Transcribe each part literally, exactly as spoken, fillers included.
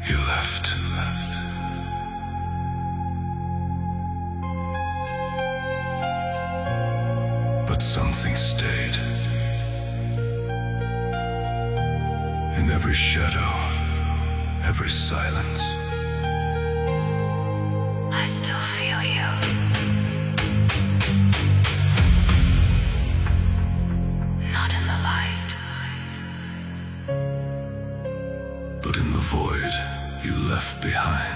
You left. But something stayed. In every shadow, every silence, I still feel you. Not in the light, but in the void you left behind.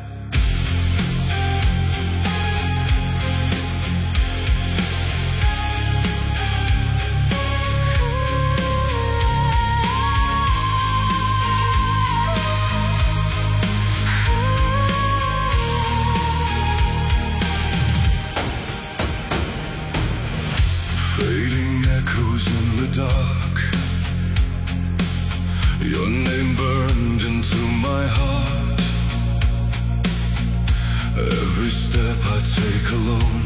Fading echoes in the dark. Your name burned into my heart. Every step I take alone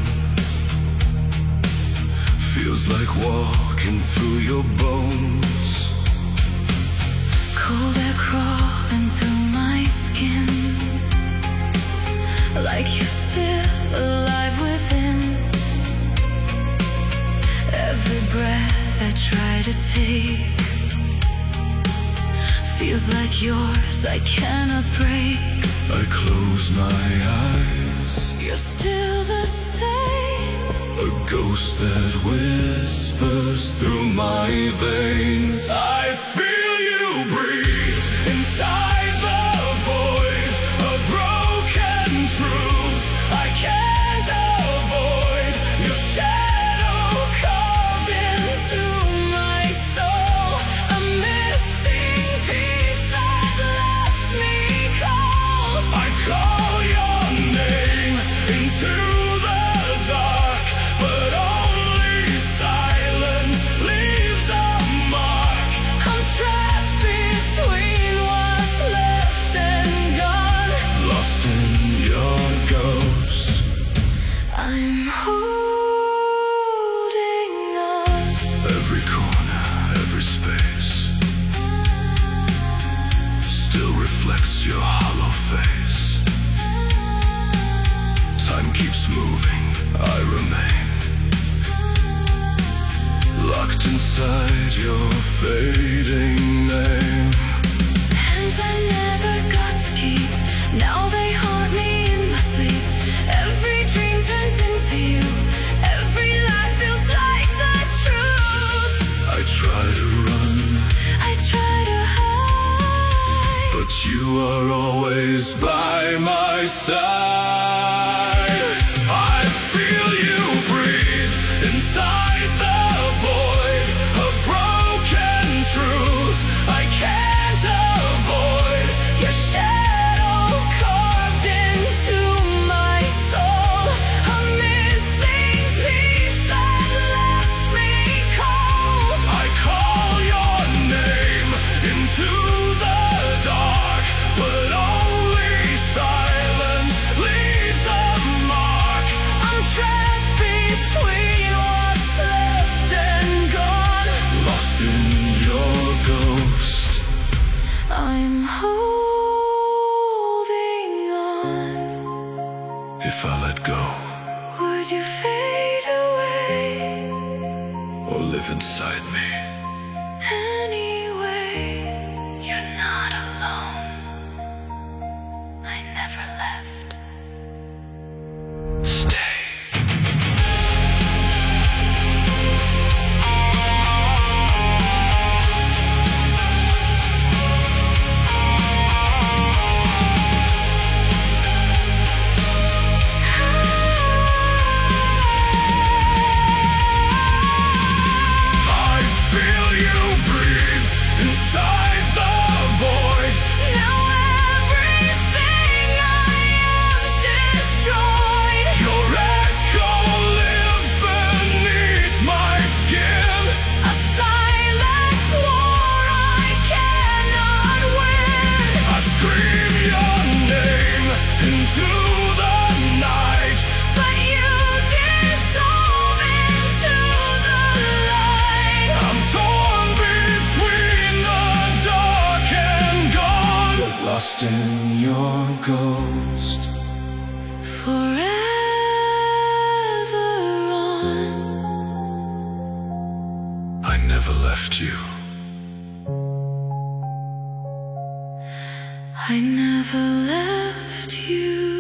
feels like walking through your bones. Cold air crawling through my skin, like you're still alive within. Every breath I try to take feels like yours, I cannot break. I close my eyes, You're still the same. a ghost that whispers through my veins. I feel you breathe inside the void, a broken truth I can't avoid. Your shadow carved into my soul, a missing piece that left me cold. I call your name into the dark, but only silence leaves a mark. I'm trapped between what's left and gone. Lost in your ghost. I'm holding on. Every corner, every space still reflects your hollow face. Time keeps moving, I remain locked inside your fading name. Hands I never got to keep, now they haunt me in my sleep. Every dream turns into you, every life feels like the truth. I try to run, I try to hide, but you are always by my side. I feel you breathe inside the void, a broken truth I can't avoid. your shadow carved into my soul, a missing piece that left me cold. I call your name into the dark, but only silence leaves a mark. I'm trapped between what's left and gone. Lost in your ghost. I'm holding on. If I let go Would you fade away or live inside me, anyway? You're not alone. I never left. stay. I lost in your ghost. Forever on. I never left you. I never left you.